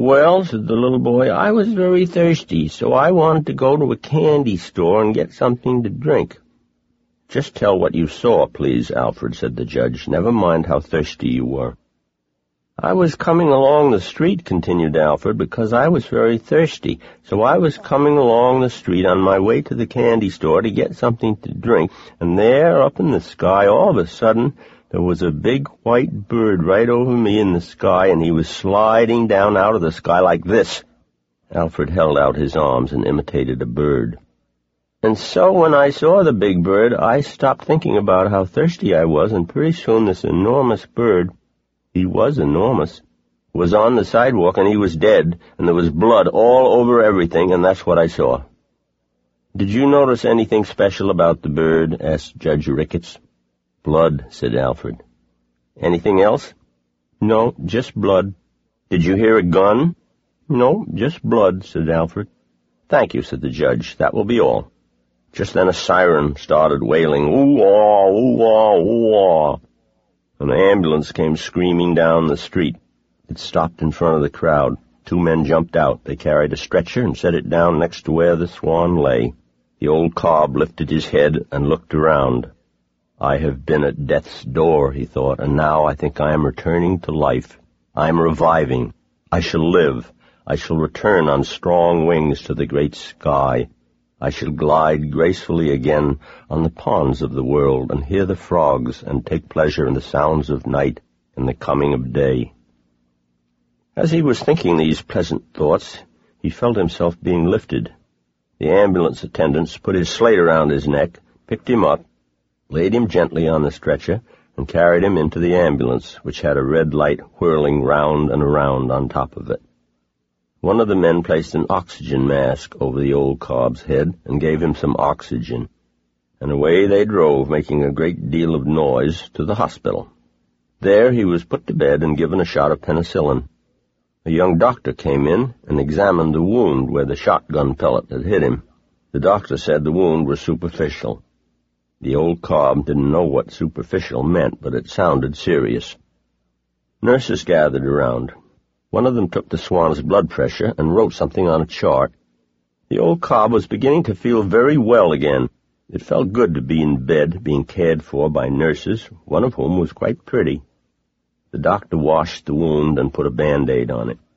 "Well," said the little boy, "I was very thirsty, so I wanted to go to a candy store and get something to drink." "Just tell what you saw, please, Alfred," said the judge. "Never mind how thirsty you were." "I was coming along the street," continued Alfred, "because I was very thirsty. So I was coming along the street on my way to the candy store to get something to drink, and there, up in the sky, all of a sudden, there was a big white bird right over me in the sky, and he was sliding down out of the sky like this." Alfred held out his arms and imitated a bird. "And so when I saw the big bird, I stopped thinking about how thirsty I was, and pretty soon this enormous bird, he was enormous, was on the sidewalk, and he was dead, and there was blood all over everything, and that's what I saw." "Did you notice anything special about the bird?" asked Judge Ricketts. "Blood," said Alfred. "Anything else?" "No, just blood." "Did you hear a gun?" "No, just blood," said Alfred. "Thank you," said the judge. "That will be all." Just then a siren started wailing, "Ooh-ah, ooh-ah, ooh-ah." An ambulance came screaming down the street. It stopped in front of the crowd. 2 men jumped out. They carried a stretcher and set it down next to where the swan lay. The old cob lifted his head and looked around. "I have been at death's door," he thought, "and now I think I am returning to life. I am reviving. I shall live. I shall return on strong wings to the great sky. I shall glide gracefully again on the ponds of the world and hear the frogs and take pleasure in the sounds of night and the coming of day." As he was thinking these pleasant thoughts, he felt himself being lifted. The ambulance attendants put his slate around his neck, picked him up, laid him gently on the stretcher, and carried him into the ambulance, which had a red light whirling round and around on top of it. One of the men placed an oxygen mask over the old cob's head and gave him some oxygen, and away they drove, making a great deal of noise, to the hospital. There he was put to bed and given a shot of penicillin. A young doctor came in and examined the wound where the shotgun pellet had hit him. The doctor said the wound was superficial. The old cob didn't know what superficial meant, but it sounded serious. Nurses gathered around. One of them took the swan's blood pressure and wrote something on a chart. The old cob was beginning to feel very well again. It felt good to be in bed, being cared for by nurses, one of whom was quite pretty. The doctor washed the wound and put a Band-Aid on it.